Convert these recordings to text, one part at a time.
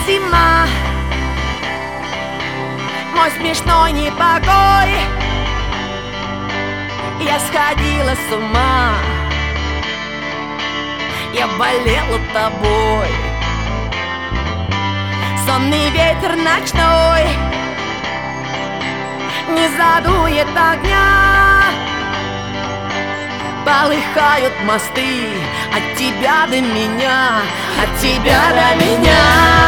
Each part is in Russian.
зима, мой смешной непокой. Я сходила с ума, я болела тобой. Сонный ветер ночной не задует огня. Полыхают мосты от тебя до меня, от тебя до меня.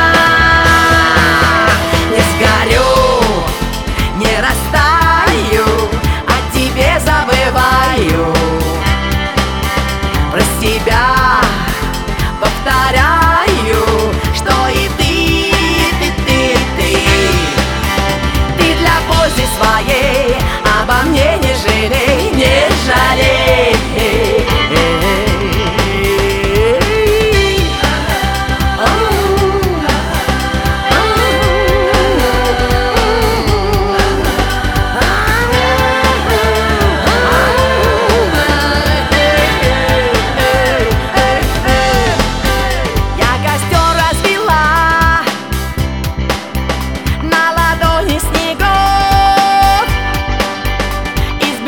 Не сгорю, не растаю, о тебе забываю. Про себя повторяю, что и ты для пользы своей обо мне не жалей, не жалей.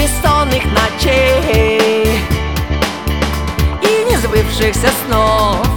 Ночей и несбывшихся снов.